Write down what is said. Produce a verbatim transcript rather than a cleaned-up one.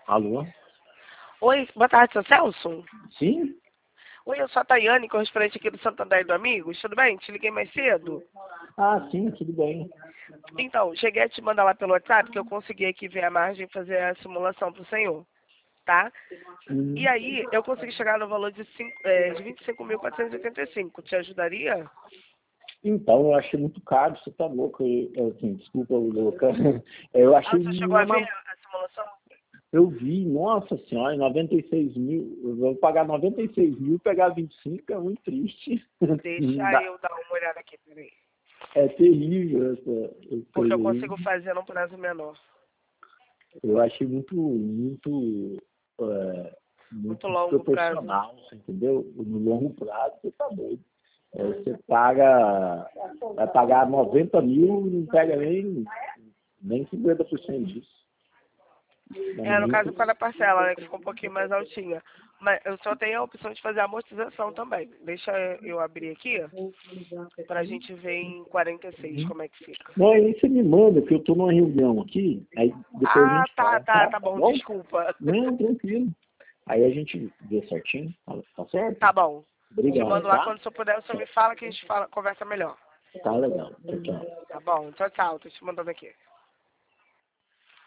Alô? Oi, boa tarde, seu Celso. Sim? Oi, eu sou a Tayane, correspondente aqui do Santander do Amigos. Tudo bem? Te liguei mais cedo. Ah, sim, tudo bem. Então, cheguei a te mandar lá pelo WhatsApp que eu consegui aqui ver a margem e fazer a simulação para o senhor, tá? Hum, E aí, eu consegui chegar no valor de, cinco, é, de vinte e cinco mil quatrocentos e oitenta e cinco. Te ajudaria? Então, eu achei muito caro, você tá louco. Eu, eu, assim, desculpa, louca. Eu Ah, achei você chegou a ver uma... a simulação? Eu vi, nossa senhora, noventa e seis mil, eu vou pagar noventa e seis mil, pegar vinte e cinco é muito triste. Não Deixa dá- eu dar uma olhada aqui, peraí. É terrível essa, essa Porque coisa eu aí. consigo fazer num prazo menor. Eu achei muito, muito, é, Muito muito longo prazo. desproporcional, você entendeu? No longo prazo, você tá doido. É, você paga, vai pagar noventa mil, não pega nem, nem cinquenta por cento disso. É É, no caso, muito. por causa da parcela, né, que ficou um pouquinho mais altinha. Mas eu só tenho a opção de fazer a amortização também. Deixa eu abrir aqui, pra gente ver em quarenta e seis como é que fica. Não, aí você me manda, que eu tô numa reunião aqui, aí depois a Ah, gente tá, fala, tá, tá? tá Tá bom, bom? desculpa. Não, tranquilo. Aí a gente vê certinho, tá tá certo? Tá bom. Te Obrigado, mando lá tá? quando você puder, você me fala que a gente fala, conversa melhor. Tá legal. Tchau, tchau. Tá bom, tchau, tchau. Tô te mandando aqui.